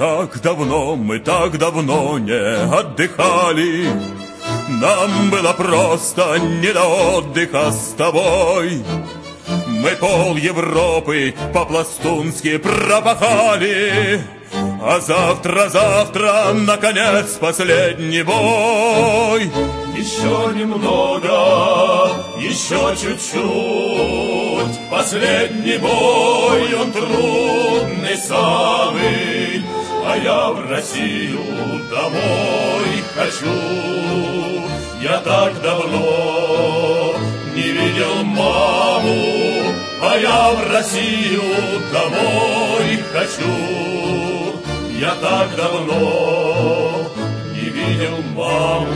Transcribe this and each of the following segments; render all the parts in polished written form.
так давно не отдыхали. Нам было просто не до отдыха с тобой. Мы пол Европы по-пластунски пропахали. А завтра, наконец, последний бой. Еще немного, еще чуть-чуть. Последний бой, он трудный самый. А я в Россию домой хочу. Я так давно не видел маму, а я в Россию домой хочу. Я так давно не видел маму.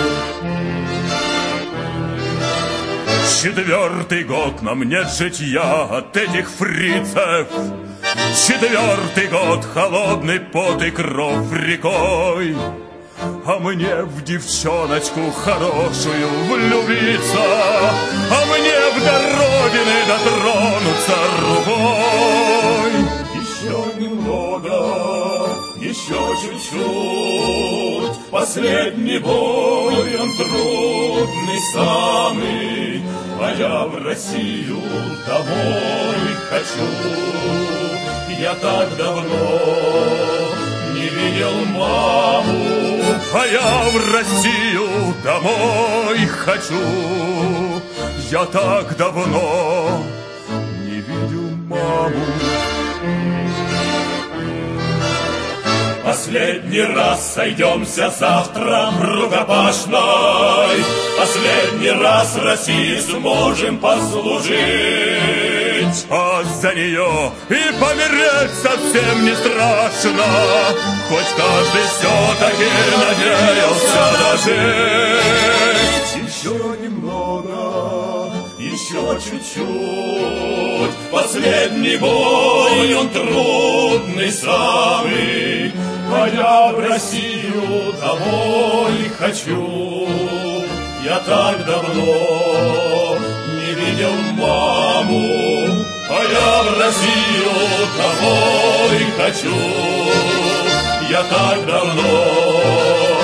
4-й год нам нет житья от этих фрицев. 4-й год холодный пот и кровь рекой. А мне в девчоночку хорошую влюбиться, а мне в до родины дотронуться рукой. Еще немного, еще чуть-чуть. Последний бой, он трудный самый. А я в Россию домой хочу. Я так давно не видел маму, а я в Россию домой хочу. Я так давно не видел маму. Последний раз сойдемся завтра в рукопашной. Последний раз России сможем послужить. А за нее и помереть совсем не страшно. Хоть каждый все-таки надеялся дожить. Еще немного, еще чуть-чуть. Последний бой, он трудный самый. А я в Россию домой хочу. Я так давно не видел маму, а я в Россию домой хочу. Я так давно